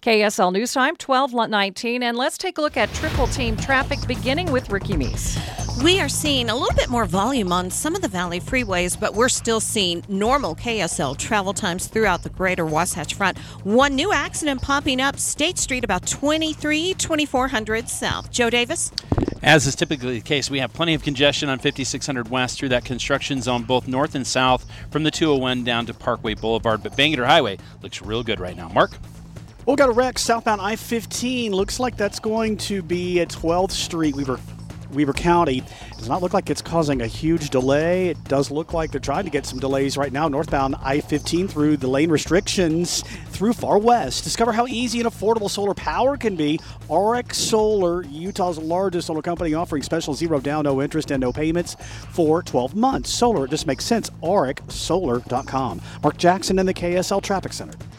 KSL News Time, 12:19, and let's take a look at triple team traffic beginning with Ricky Meese. We are seeing a little bit more volume on some of the Valley freeways, but we're still seeing normal KSL travel times throughout the greater Wasatch Front. One new accident popping up, State Street, about 2400 South. Joe Davis? As is typically the case, we have plenty of congestion on 5600 West through that construction zone, both north and south, from the 201 down to Parkway Boulevard. But Bangor Highway looks real good right now. Mark? We'll go to wreck southbound I-15. Looks like that's going to be at 12th Street, Weaver County. Does not look like it's causing a huge delay. It does look like they're trying to get some delays right now northbound I-15 through the lane restrictions through Far West. Discover how easy and affordable solar power can be. RX Solar, Utah's largest solar company, offering special zero down, no interest, and no payments for 12 months. Solar, it just makes sense. RXSolar.com. Mark Jackson in the KSL Traffic Center.